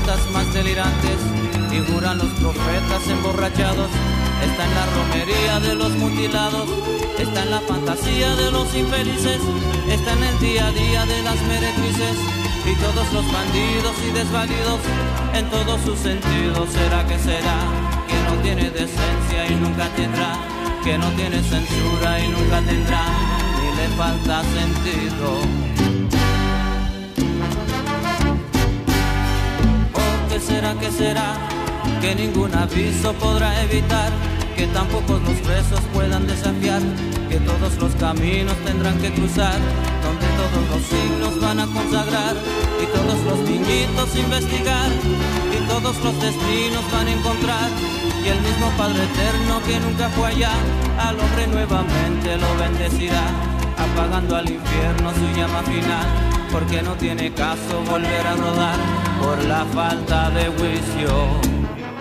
fantasmas delirantes, figuran los profetas emborrachados. Está en la romería de los mutilados, está en la fantasía de los infelices, está en el día a día de las meretrices y todos los bandidos y desvalidos en todos sus sentidos. ¿Será que será? Que no tiene decencia y nunca tendrá, que no tiene censura y nunca tendrá, ni le falta sentido. ¿O qué será, qué será? Que ningún aviso podrá evitar, que tampoco los presos puedan desafiar, que todos los caminos tendrán que cruzar, donde todos los signos van a consagrar, y todos los niñitos investigar, y todos los destinos van a encontrar, y el mismo Padre Eterno que nunca fue allá, al hombre nuevamente lo bendecirá, apagando al infierno su llama final, porque no tiene caso volver a rodar por la falta de juicio.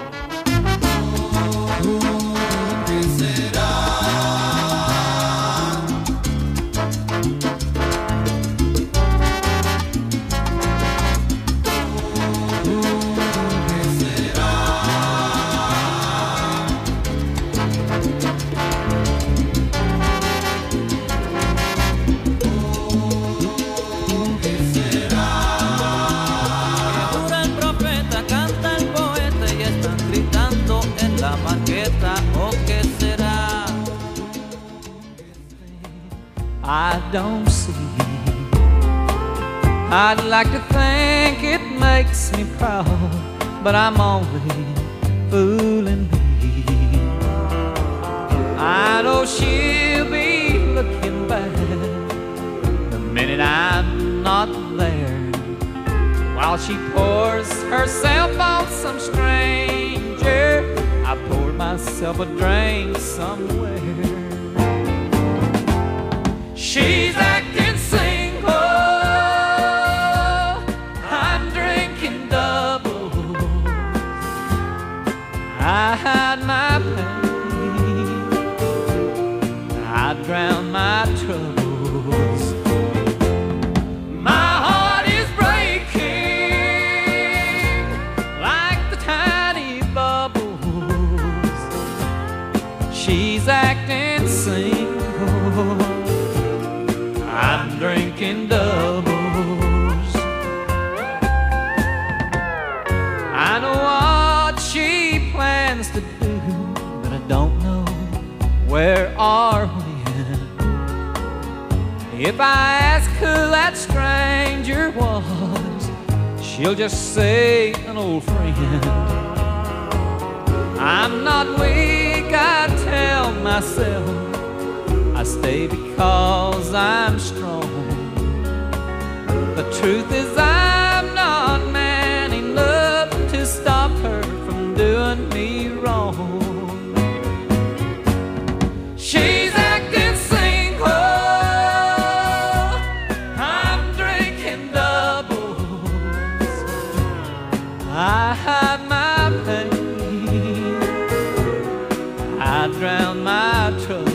I don't see. I'd like to think it makes me proud, but I'm only fooling me. I know she'll be looking back the minute I'm not there, while she pours herself on some stranger. I poured myself a drink somewhere. She's acting single, I'm drinking doubles. I hide my pain, I drown my troubles. My heart is breaking like the tiny bubbles. She's acting single, I'm drinking doubles. I know what she plans to do, but I don't know where or when. If I ask who that stranger was, she'll just say an old friend. I'm not weak, I tell myself. I stay because I'm strong. The truth is I'm not man enough to stop her from doing me wrong. She's acting single, I'm drinking doubles. I hide my pain, I drown my troubles.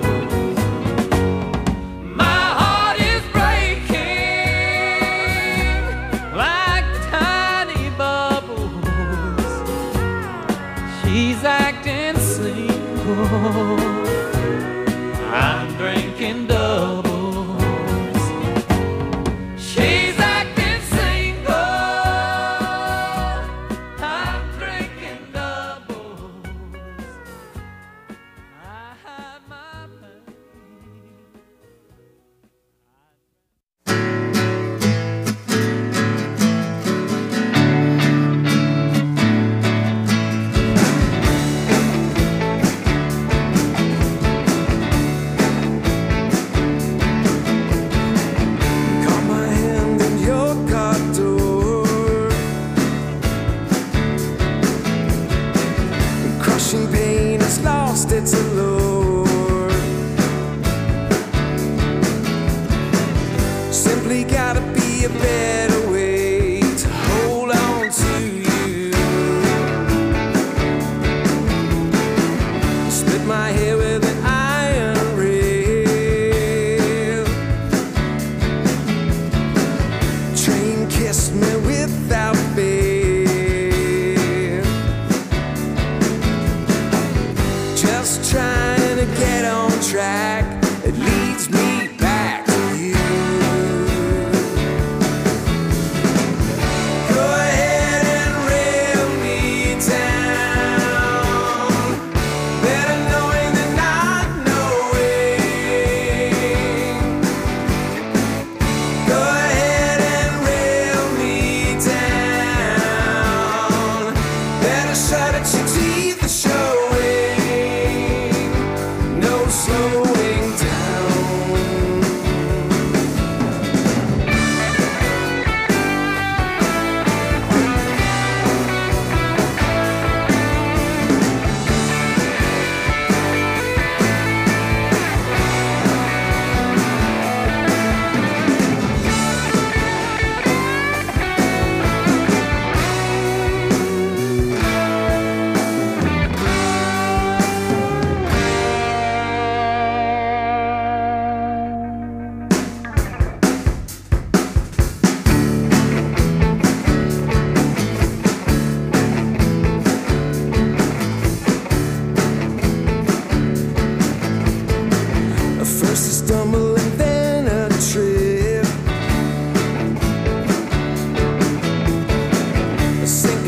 She's acting single, I'm drinking doubles. She's acting single, I'm drinking doubles. I hide my pain.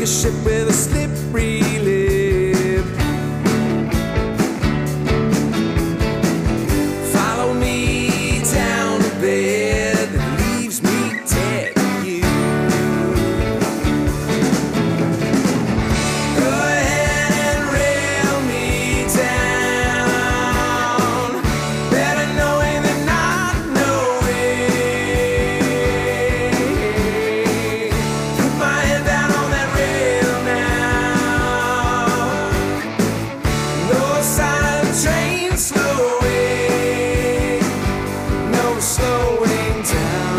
a ship with a slippery lip. Follow me down to bed that leaves me dead to you. Go ahead and rail me down, better knowing than not knowing. Put my head down on that rail now. No sign of the train slowing, no slowing down.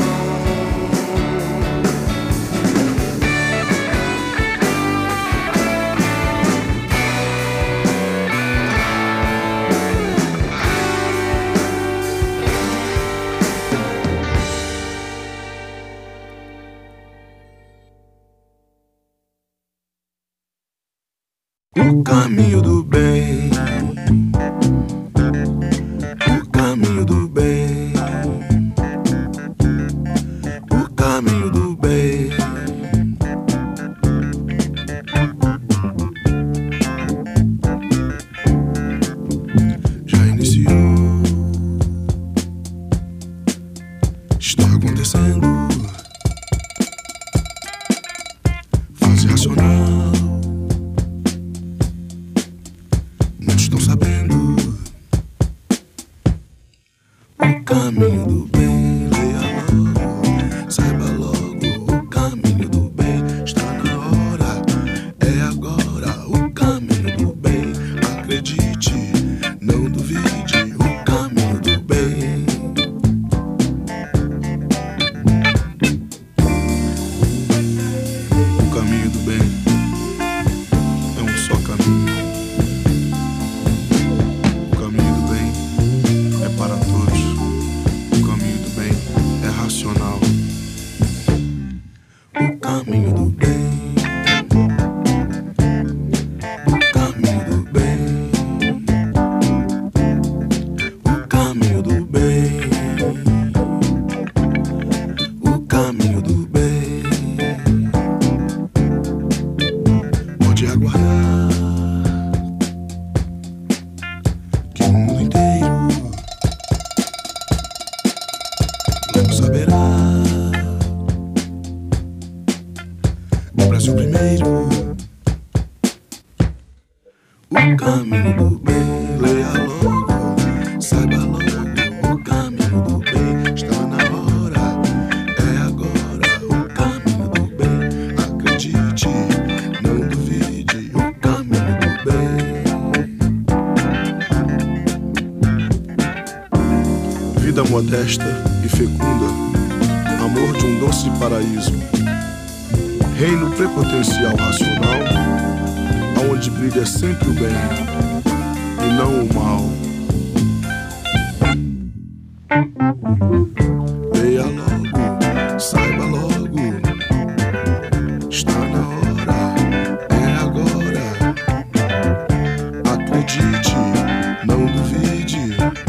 O caminho do bem, o caminho do bem, o caminho do bem. Já iniciou, está acontecendo. Fase racional. Muitos estão sabendo. O caminho do bem, leia logo, saiba logo. O caminho do bem está na hora, é agora. O caminho do bem, acredite, não duvide. O caminho do bem. O caminho do bem é um só caminho. O caminho do bem é para todos. O caminho do bem é racional. O caminho do bem. O caminho do bem. O caminho do bem. O caminho do bem. Pode aguardar que o mundo inteiro logo saberá. O Brasil primeiro. O caminho do bem, leia logo, saiba logo. O caminho do bem está na hora, é agora. O caminho do bem, acredite, não duvide. O caminho do bem. Vida modesta e fecunda, amor de um doce paraíso, reino prepotencial racional, aonde brilha sempre o bem e não o mal. Leia logo, saiba logo, está na hora, é agora. Acredite, não duvide.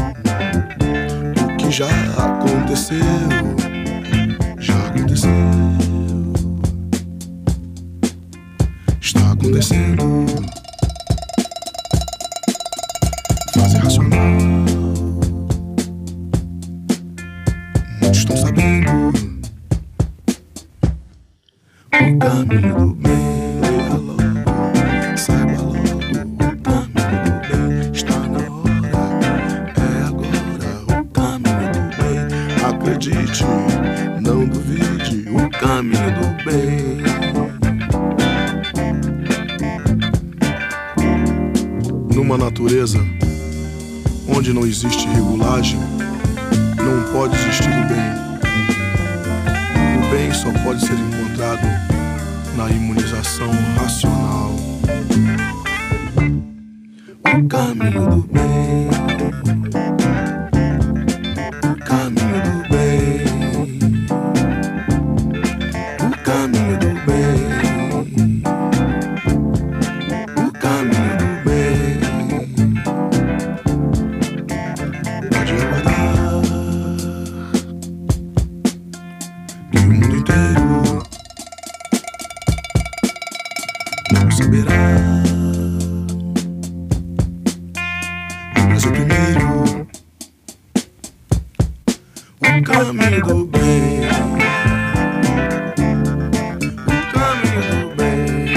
O que já aconteceu, já aconteceu, está acontecendo. Fase racional. Muitos estão sabendo. O caminho do bem, leia logo, saiba logo. O caminho do bem está na hora, é agora. O caminho do bem, acredite, não duvide. O caminho do bem. Numa natureza onde não existe regulagem, não pode existir o bem. O bem só pode ser encontrado na imunização racional. O caminho do bem. O caminho do bem. O caminho do bem. O caminho do bem. Pode aguardar que o mundo inteiro saberá. Mas o primeiro, o caminho do bem. O caminho do bem.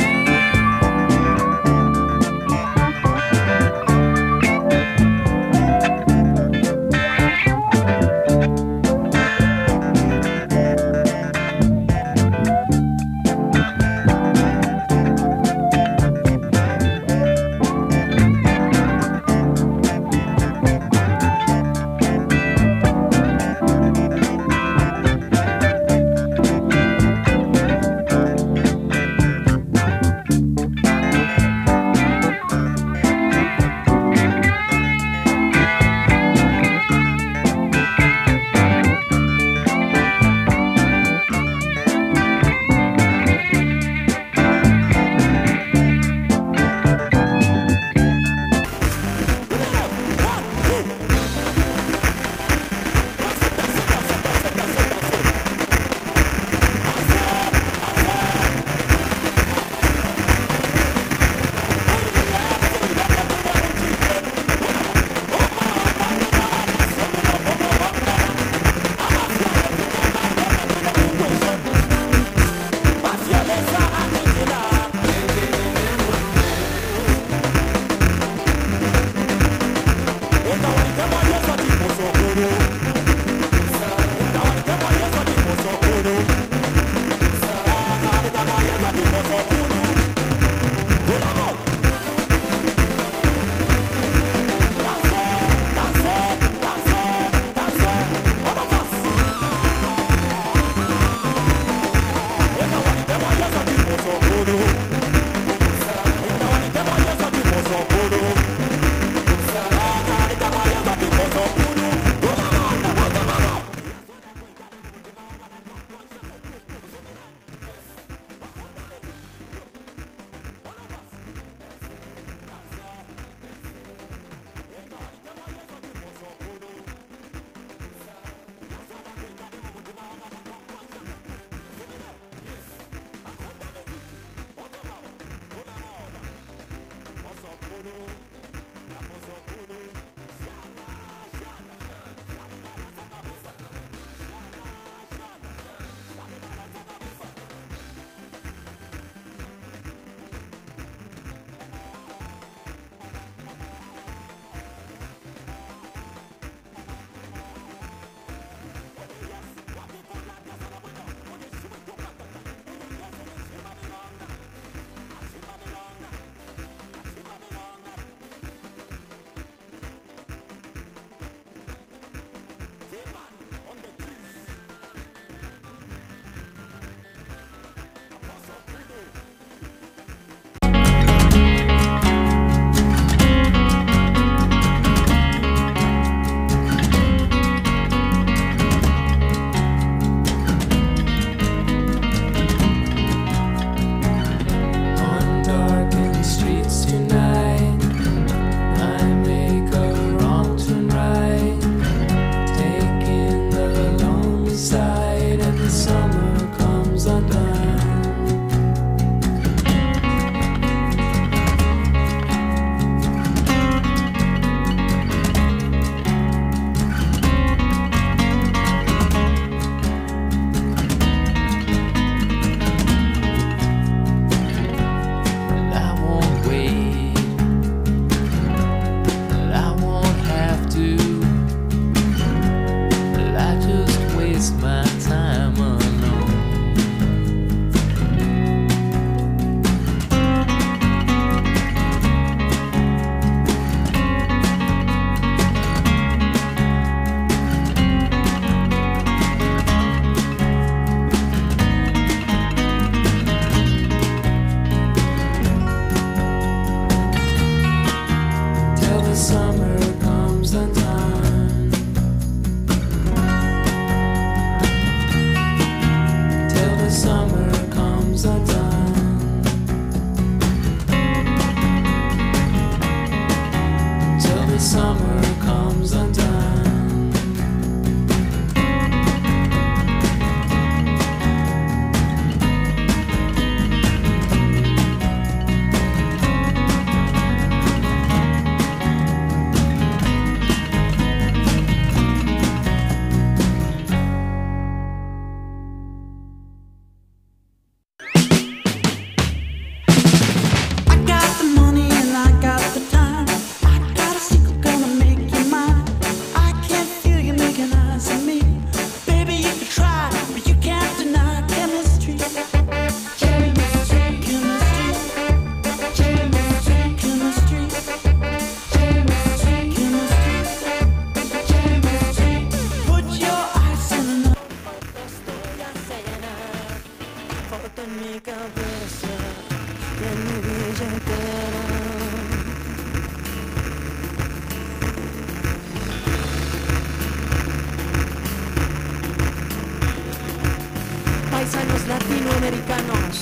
americanos.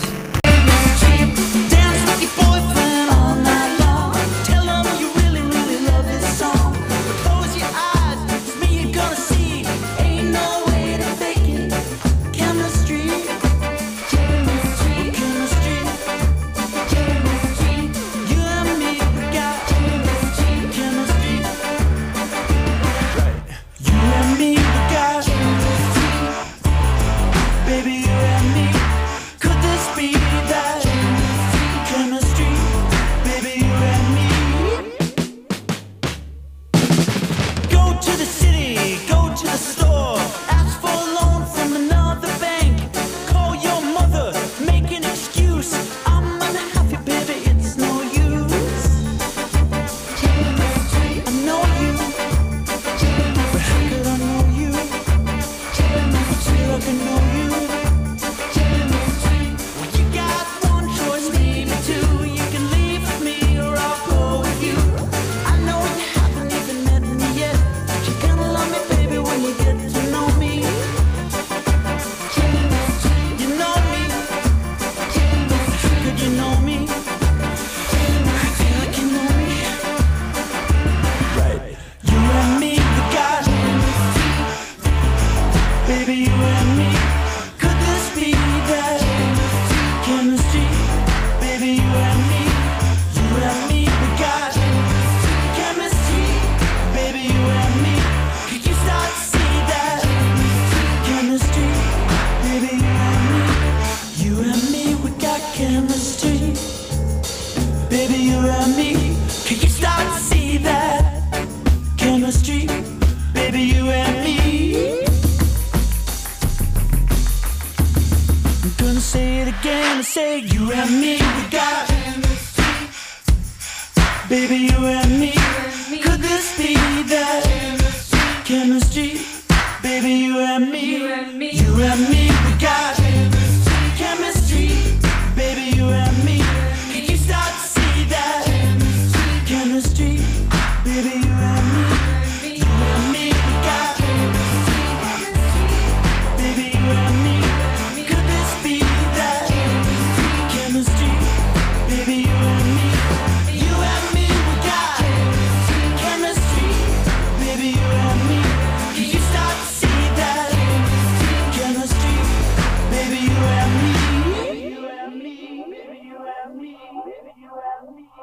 Say you and me, we got baby, you and me. Could this be that chemistry? Baby, you and me, you and me, we got chemistry. Baby, you and me. Can you start to see that chemistry? Baby, you and me, you and me, we got baby, you and me. Could this be that chemistry? Baby, you and me, you and me, we got chemistry. Baby, you and me. Can you start to see that chemistry? Baby, you and me, you and me, baby, you and me, baby, you and me.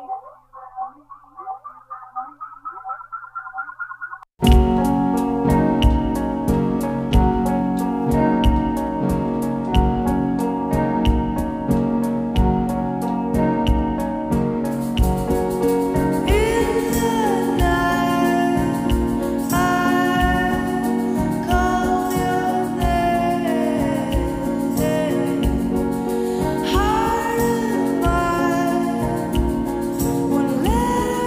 Heart of mine, one letter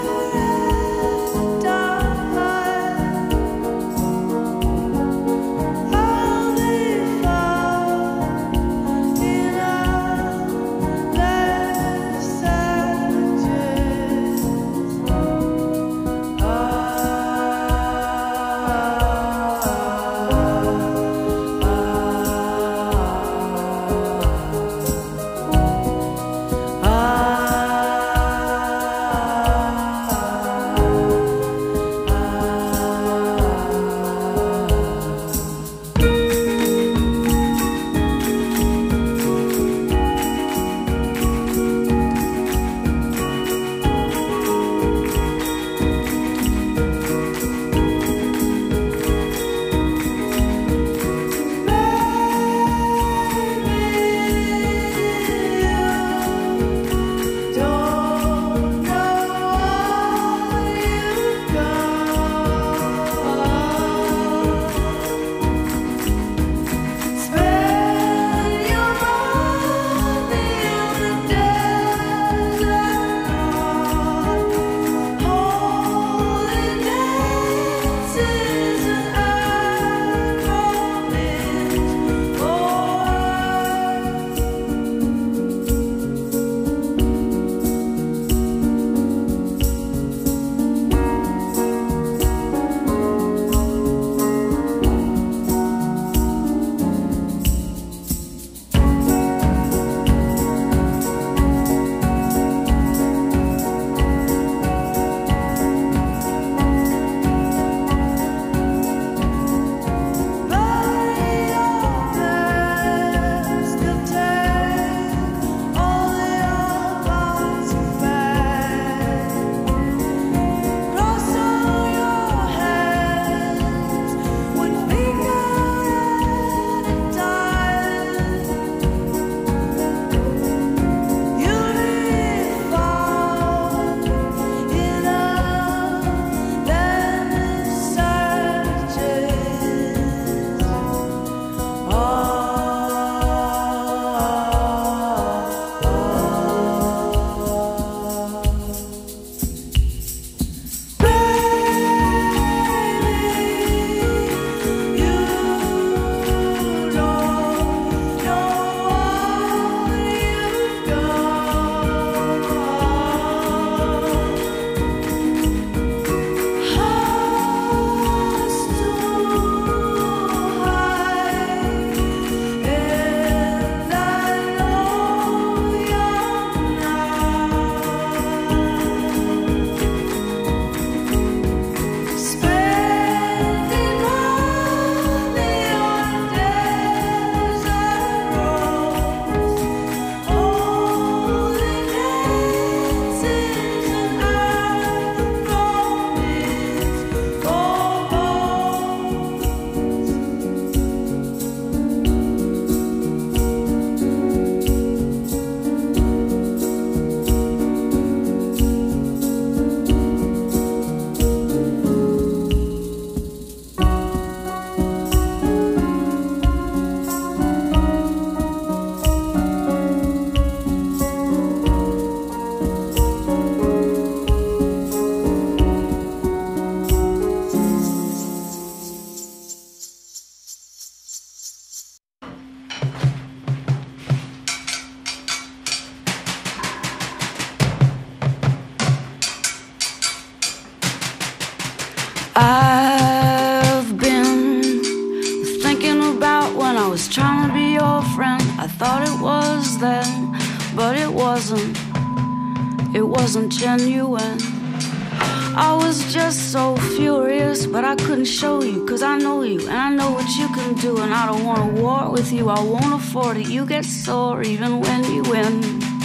wasn't genuine. I was just so furious, but I couldn't show you, 'cause I know you, and I know what you can do, and I don't want to war with you, I won't afford it. You get sore even when you win.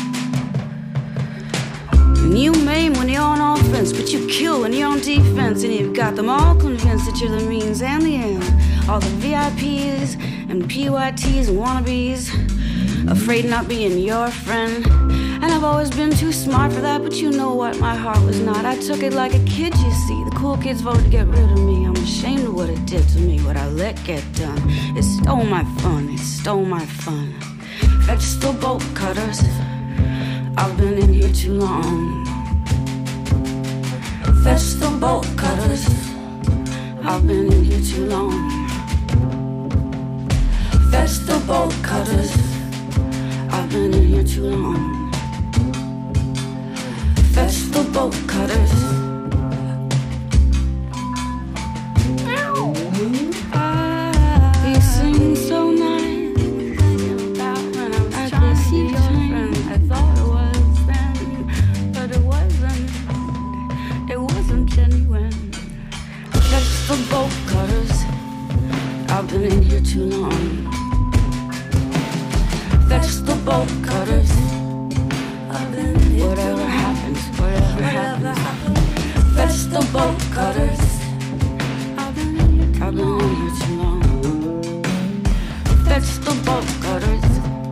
And you maim when you're on offense, but you kill when you're on defense, and you've got them all convinced that you're the means and the end. All the VIPs and PYTs and wannabes, afraid of not being your friend. And I've always been too smart for that, but you know what, my heart was not. I took it like a kid, you see. The cool kids voted to get rid of me. I'm ashamed of what it did to me, what I let get done. It stole my fun, it stole my fun. Fetch the bolt cutters, I've been in here too long. Fetch the bolt cutters, I've been in here too long. Fetch the bolt cutters, I've been in here too long. Fetch the bolt cutters. He sings so nice. I could see your friend. I thought it was then, but it wasn't. It wasn't genuine. Fetch the bolt cutters. I've been in here too long. Fetch the bolt cutters. Whatever happens, whatever happens. Fetch the bolt cutters. I've been in here too long. Fetch the bolt cutters.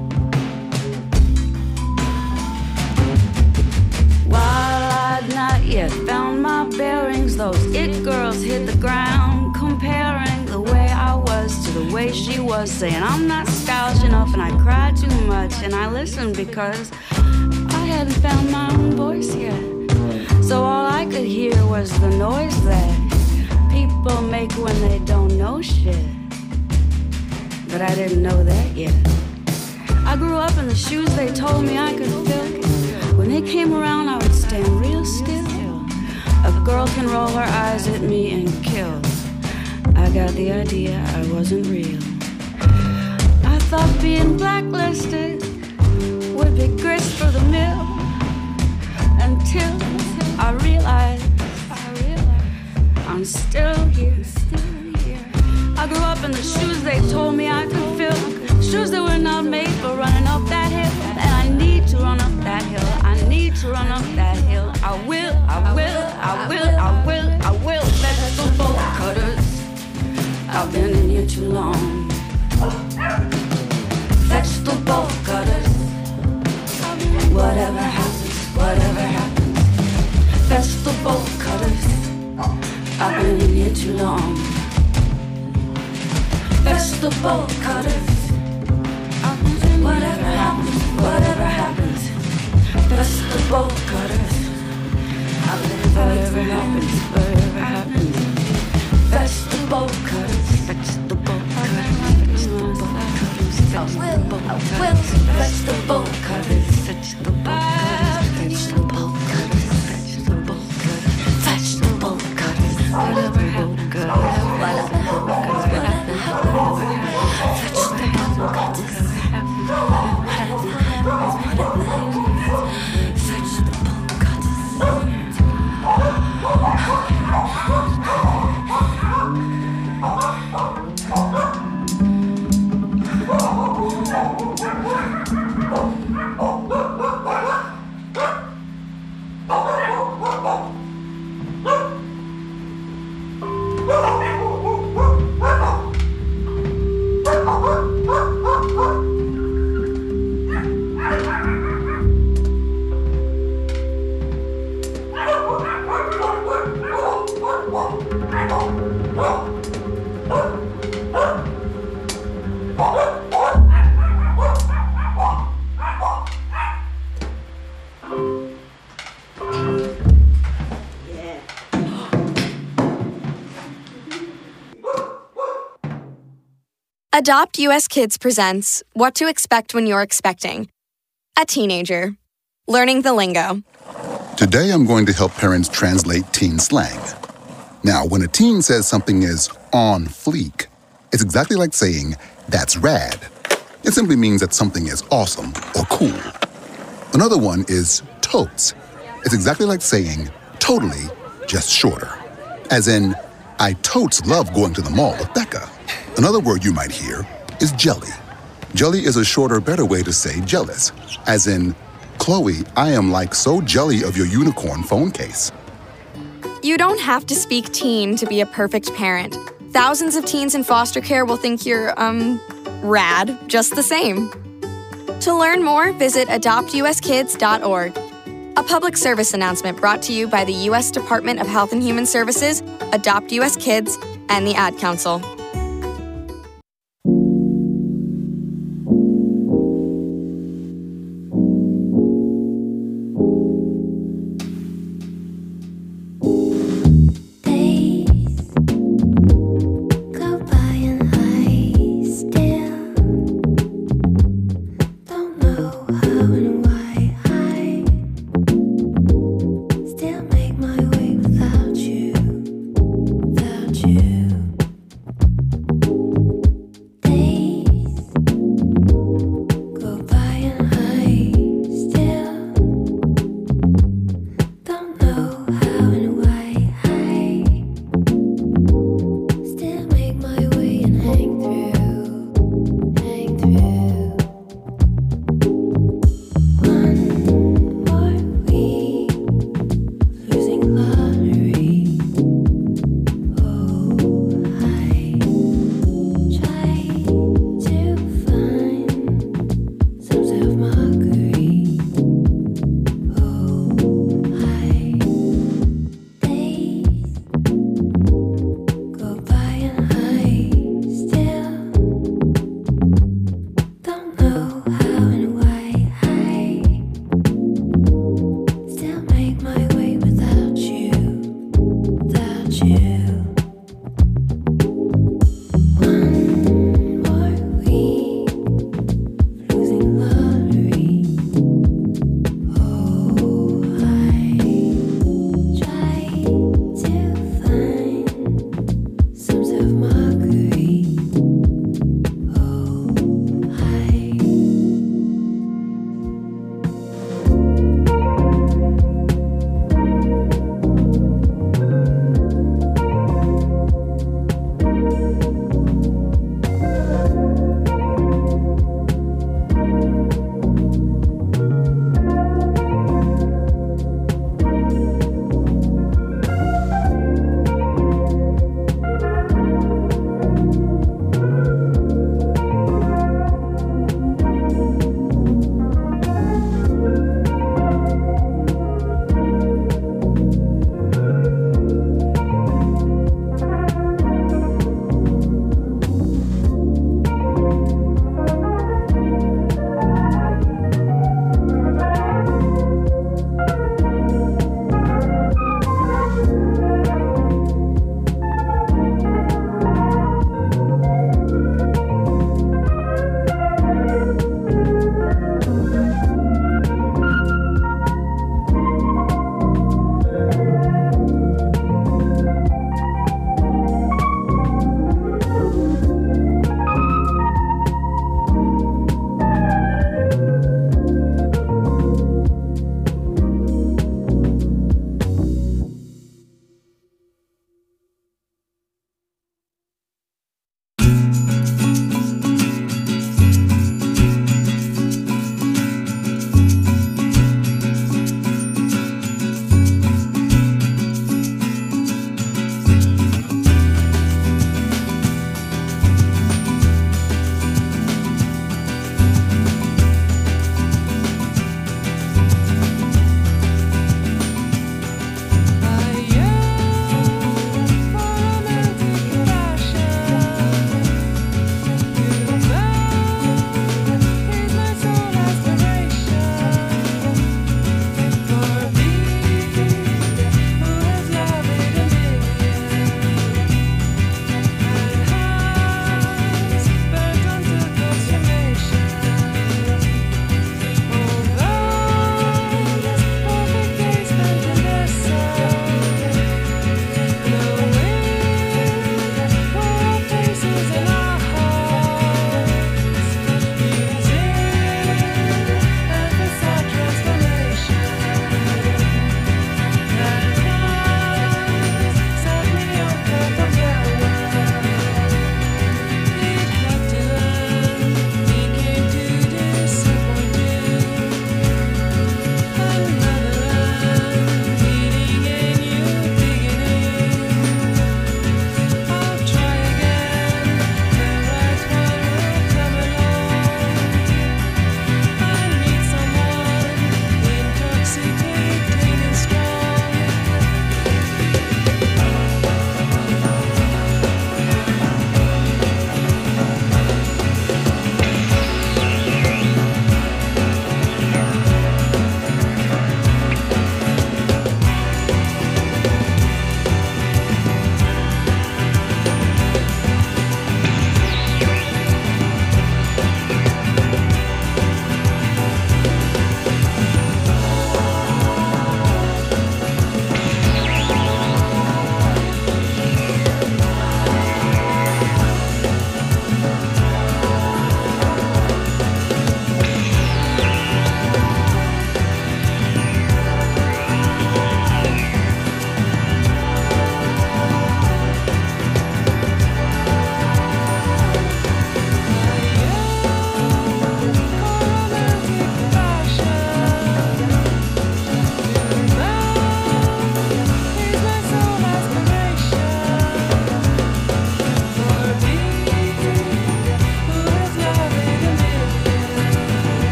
While I'd not yet found my bearings, those it girls hit the ground, comparing the way I was to the way she was, saying I'm not stylish enough and I cry too much, and I listened because I hadn't found my own voice yet. So all I could hear was the noise that people make when they don't know shit. But I didn't know that yet. I grew up in the shoes they told me I could fill. When they came around, I would stand real still. A girl can roll her eyes at me and kill. I got the idea I wasn't real. I thought being blacklisted would be grist for the mill, until I realized I'm still here. I grew up in the shoes they told me I could fill, shoes that were not made for running up that hill, and I need to run up that hill. I need to run up that hill. I will, I will, I will, I will, I will. Fetch the bolt cutters. I've been in here too long. Fetch the bolt cutters. Whatever happens, whatever happens. Fetch the bolt cutters. I've been in here too long. Fetch the bolt cutters. Whatever happens, whatever happens. Fetch the bolt cutters. Whatever happens, whatever happens. Fetch the bolt cutters. Fetch the bolt cutters. Fetch the bolt cutters. I will fetch the bolt cutters. Fetch the bolt cutters. Fetch the bolt cutters. Fetch the bolt cutters. Fetch the bolt cutters. Whatever happens, whatever happens, whatever happens. Fetch the bolt cutters. Whatever happens, whatever happens. Fetch the bolt cutters. Adopt US Kids presents What to Expect When You're Expecting. A teenager. Learning the lingo. Today I'm going to help parents translate teen slang. Now, when a teen says something is on fleek, it's exactly like saying, that's rad. It simply means that something is awesome or cool. Another one is totes. It's exactly like saying totally, just shorter. As in, I totes love going to the mall with Becca. Another word you might hear is jelly. Jelly is a shorter, better way to say jealous. As in, Chloe, I am like so jelly of your unicorn phone case. You don't have to speak teen to be a perfect parent. Thousands of teens in foster care will think you're, rad just the same. To learn more, visit adoptuskids.org. A public service announcement brought to you by the U.S. Department of Health and Human Services, Adopt U.S. Kids, and the Ad Council.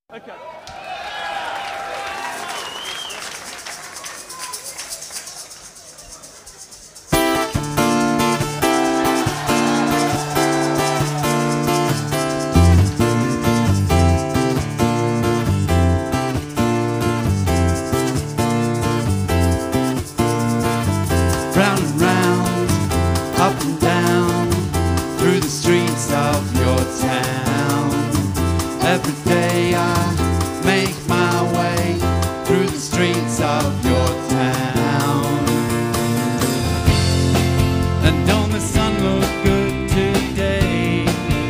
Okay. Round and round, up and down, through the streets of your town. Every day I make my way through the streets of your town. And don't the sun look good today?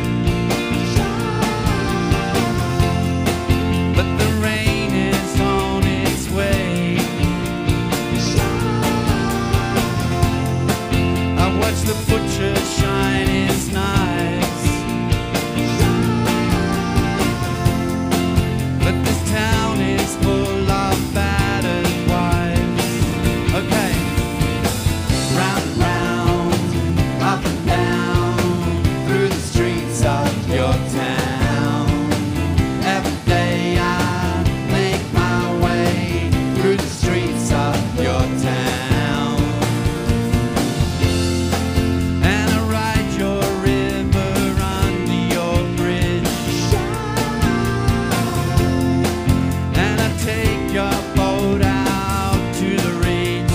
But the rain is on its way. I watch the butcher shine his knives, but this town is full of battered wives. Okay, round and round, up and down, through the streets of your town. Every day I make my way through the streets of your town. And I ride your river under your bridge, and I take your boat out to the reach,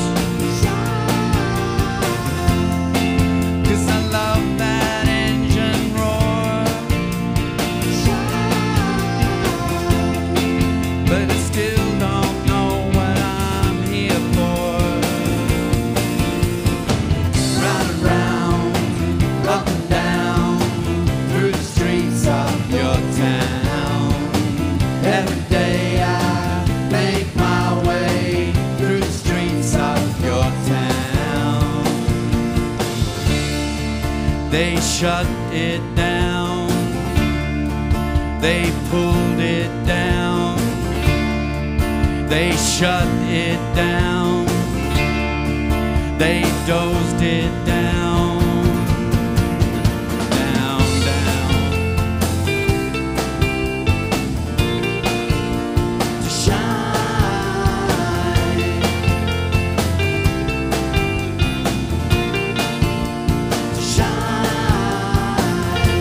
'cause I love that engine roar. But I still don't know what I'm here for. Round and round, up and down, through the streets of your town. Every day I make my way through the streets of your town. They shut it down, they pulled it down, they shut it down, they dozed it down, down, down. To shine, to shine,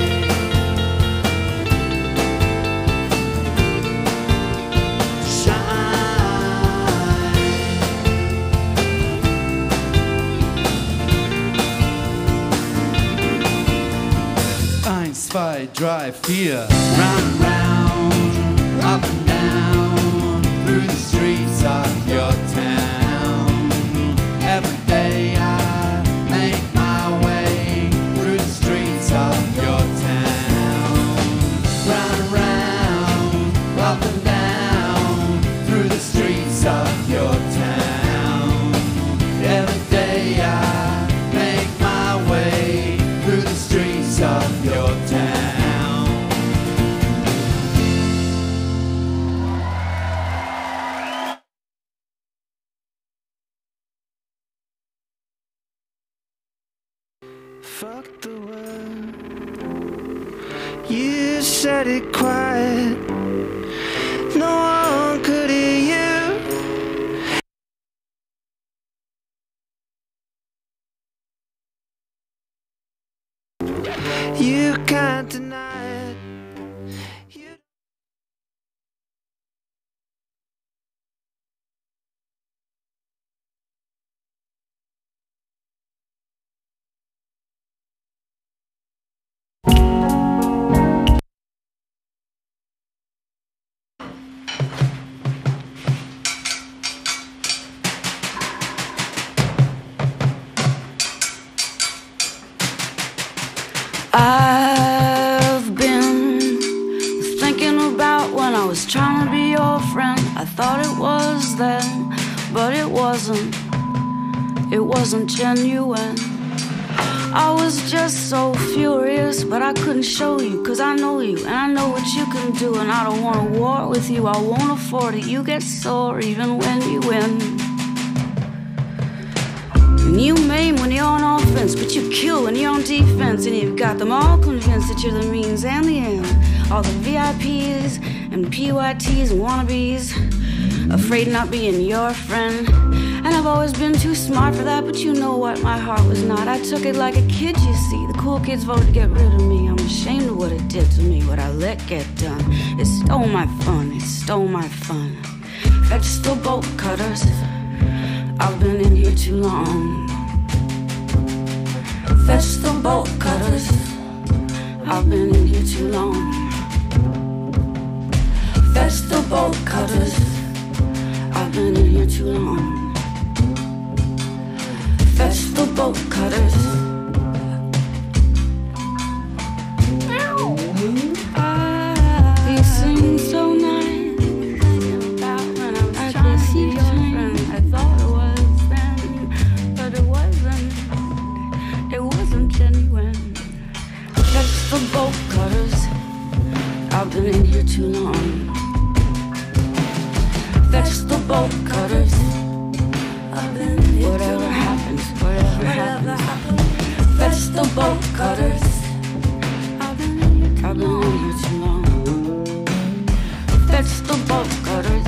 to shine. Eins, zwei, drei, vier. Round and round, up and down, through the streets of your town. Every day I make my way through the streets of your town. Round and round, up and down, through the streets of your town. Every day I make my way through the streets of your town. Fuck the world. You said it quiet. No one could hear you. You can't deny it. You I've been thinking about when I was trying to be your friend. I thought it was then, but it wasn't. It wasn't genuine. I was just so furious, but I couldn't show you, 'cause I know you, and I know what you can do, and I don't want to war with you, I won't afford it. You get sore even when you win. And you maim when you're on offense, but you kill when you're on defense, and you've got them all convinced that you're the means and the end. all the VIPs and PYTs and wannabes, afraid of not being your friend. And I've always been too smart for that, but you know what, my heart was not. I took it like a kid, you see. The cool kids voted to get rid of me. I'm ashamed of what it did to me, what I let get done. It stole my fun, it stole my fun. Fetch the bolt cutters, I've been in here too long. Fetch the bolt cutters, I've been in here too long. Fetch the bolt cutters, I've been in here too long. Fetch the bolt cutters. You seem so nice. I could see your friend. I thought it was then, but it wasn't. It wasn't genuine. Fetch the bolt cutters. I've been in here too long. Fetch the bolt cutters. Whatever happens, whatever happens. Fetch the bolt cutters. I've been in here too long. Fetch the bolt cutters.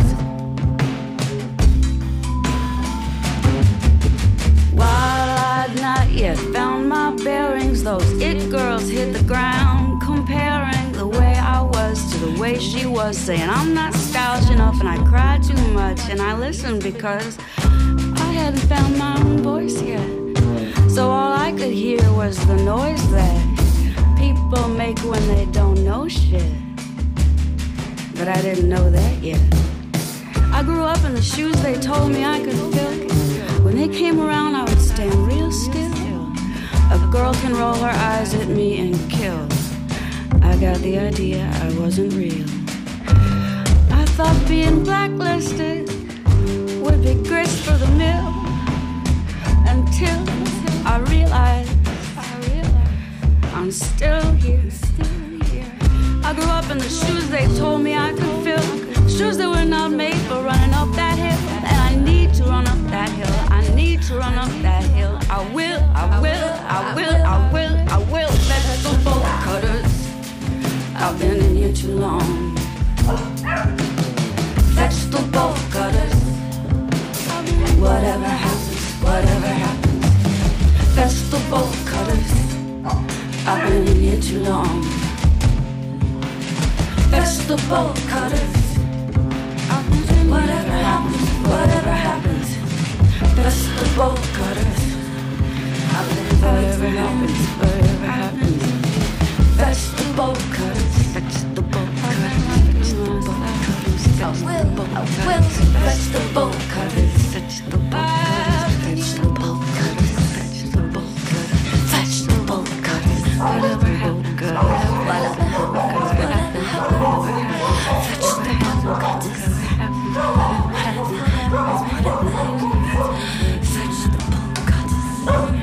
While I'd not yet found my bearings, those it girls hit the ground, comparing the way I was to the way she was, saying I'm not stylish enough and I cry too much. And I listened because I hadn't found my own voice yet. So all I could hear was the noise that people make when they don't know shit. But I didn't know that yet. I grew up in the shoes they told me I could fill. When they came around, I would stand real still. A girl can roll her eyes at me and kill. I got the idea I wasn't real. I thought being blacklisted would be grist for the mill, until I realized I'm still here. I grew up in the shoes they told me I could fill, shoes that were not made for running up that hill. And I need to run up that hill. I need to run up that hill. I will, I will, I will, I will, I will. Fetch the bolt cutters. I've been in here too long. Fetch the bolt cutters. Whatever happens, whatever happens. Fetch the bolt cutters. I've been in here too long. Fetch the bolt cutters. Whatever happens, whatever happens. Fetch the bolt cutters. Whatever happens, whatever happens. Fetch the bolt cutters. Fetch the bolt cutters. Fetch the bolt cutters. I will fetch the bolt cutters. Fetch the bolt cutters. Fetch the bolt cutters. Fetch the bolt cutters. Whatever happens, whatever happens. Fetch the bolt cutters. Fetch the bolt cutters.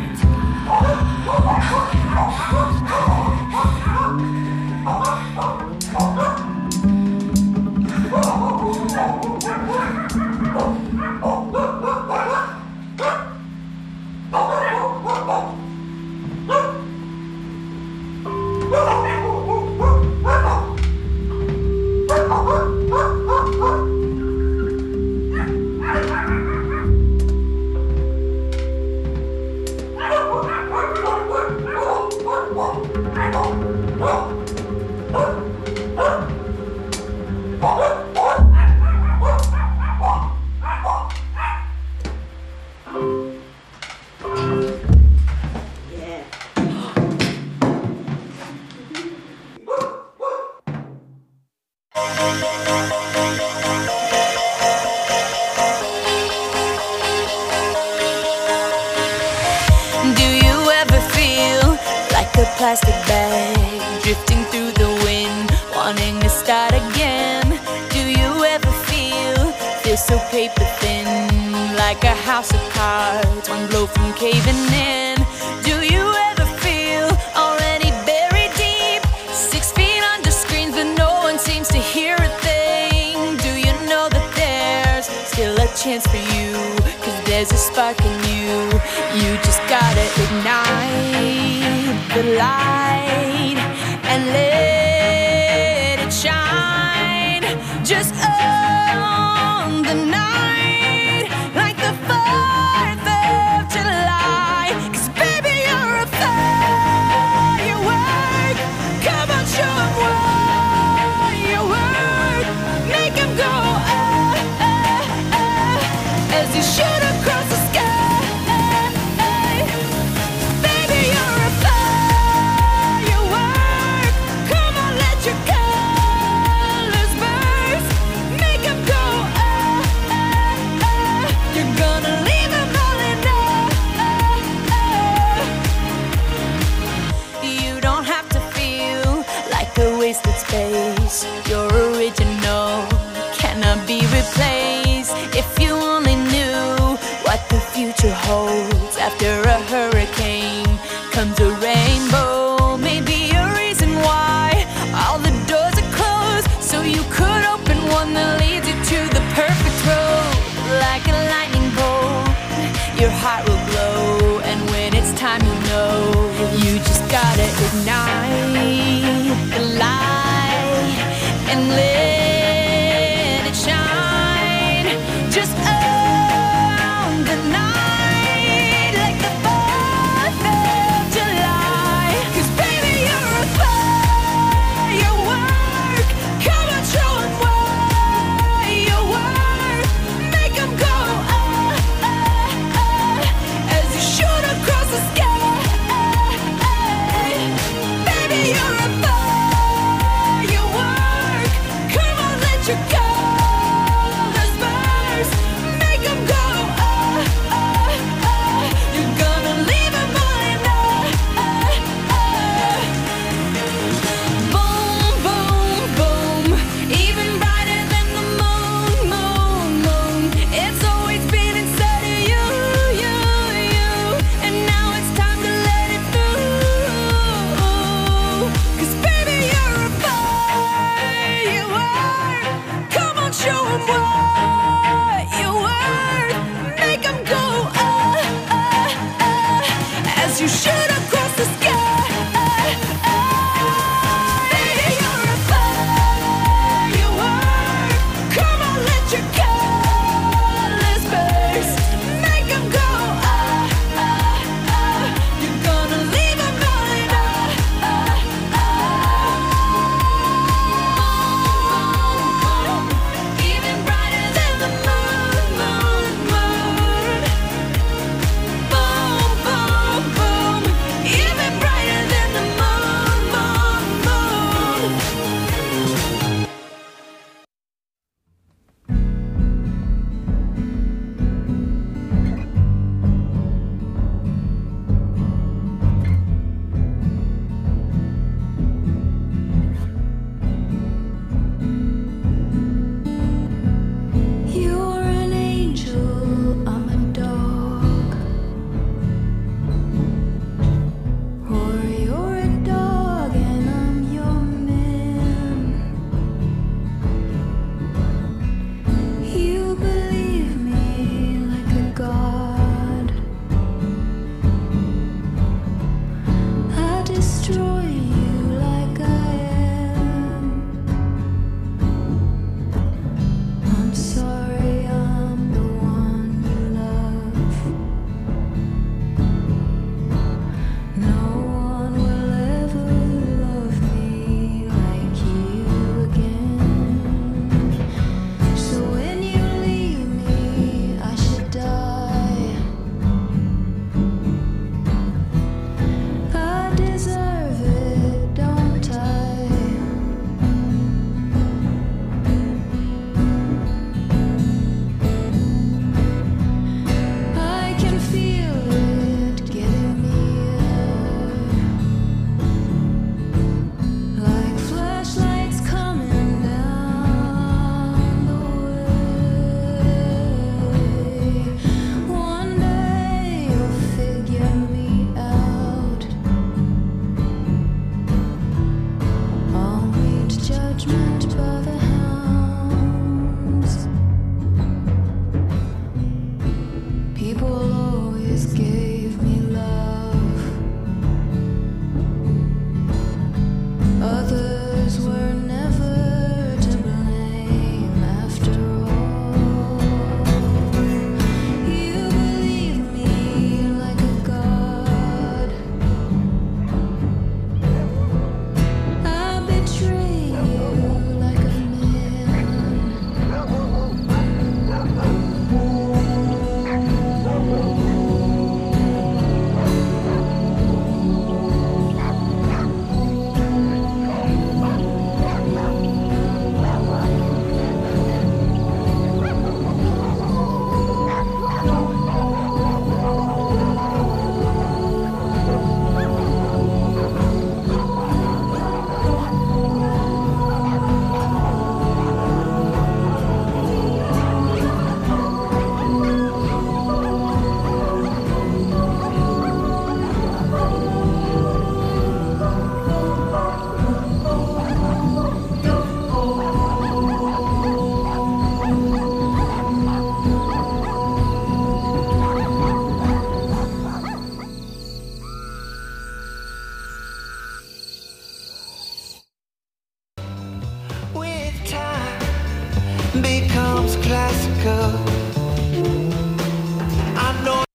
Plastic bag drifting through the wind, wanting to start again. Do you ever feel so paper thin, like a house of cards, one blow from caving in? Do you ever feel already buried deep, 6 feet under screens, but no one seems to hear a thing? Do you know that there's still a chance for you, 'cause there's a spark in you? You just gotta ignite the light and let a wasted space. You're original, cannot be replaced. If you only knew what the future holds. After a hurricane comes a rainbow. Maybe a reason why all the doors are closed, so you could open one that leads you to the perfect road. Like a lightning bolt, your heart will glow, and when it's time you'll know. You just gotta ignite the light classical? I know.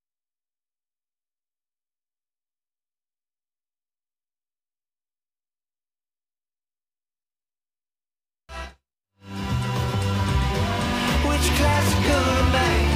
Which classical remains?